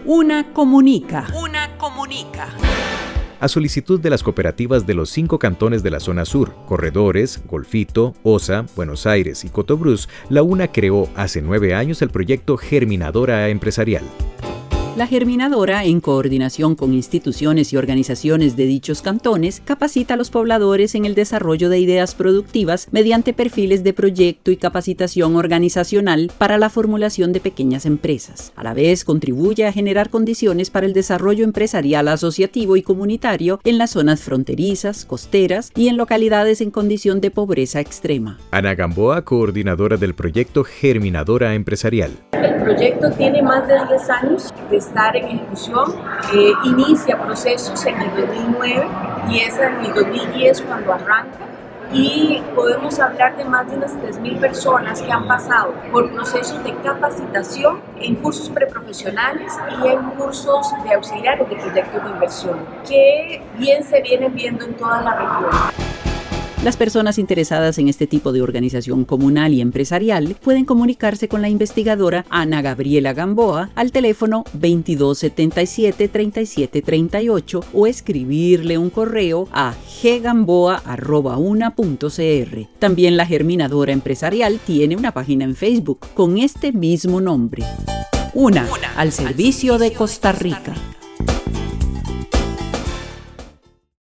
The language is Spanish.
Una comunica. Una comunica. A solicitud de las cooperativas de los 5 cantones de la zona sur, Corredores, Golfito, Osa, Buenos Aires y Cotobruz, la UNA creó hace 9 años el proyecto Germinadora Empresarial. La Germinadora, en coordinación con instituciones y organizaciones de dichos cantones, capacita a los pobladores en el desarrollo de ideas productivas mediante perfiles de proyecto y capacitación organizacional para la formulación de pequeñas empresas. A la vez, contribuye a generar condiciones para el desarrollo empresarial asociativo y comunitario en las zonas fronterizas, costeras y en localidades en condición de pobreza extrema. Ana Gamboa, coordinadora del proyecto Germinadora Empresarial. El proyecto tiene más de 10 años de estar en ejecución. Inicia procesos en el 2009 y es en el 2010 cuando arranca. Y podemos hablar de más de unas 3.000 personas que han pasado por procesos de capacitación en cursos preprofesionales y en cursos de auxiliares de proyectos de inversión, que bien se vienen viendo en toda la región. Las personas interesadas en este tipo de organización comunal y empresarial pueden comunicarse con la investigadora Ana Gabriela Gamboa al teléfono 2277-3738 o escribirle un correo a ggamboa@una.cr. También la Germinadora Empresarial tiene una página en Facebook con este mismo nombre. Una al servicio de Costa Rica.